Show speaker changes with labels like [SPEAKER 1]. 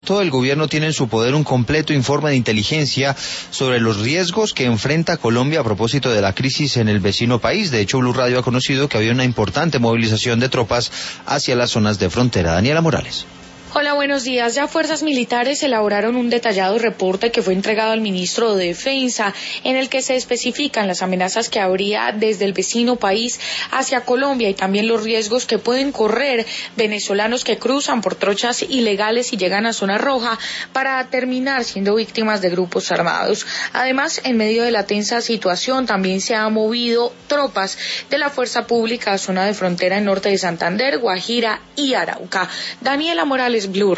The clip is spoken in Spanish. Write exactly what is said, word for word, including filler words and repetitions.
[SPEAKER 1] Todo el gobierno tiene en su poder un completo informe de inteligencia sobre los riesgos que enfrenta Colombia a propósito de la crisis en el vecino país. De hecho, Blue Radio ha conocido que había una importante movilización de tropas hacia las zonas de frontera. Daniela Morales.
[SPEAKER 2] Hola, buenos días. Ya fuerzas militares elaboraron un detallado reporte que fue entregado al ministro de Defensa, en el que se especifican las amenazas que habría desde el vecino país hacia Colombia y también los riesgos que pueden correr venezolanos que cruzan por trochas ilegales y llegan a zona roja para terminar siendo víctimas de grupos armados. Además, en medio de la tensa situación, también se han movido tropas de la fuerza pública a zona de frontera en norte de Santander, Guajira y Arauca. Daniela Morales, Blue.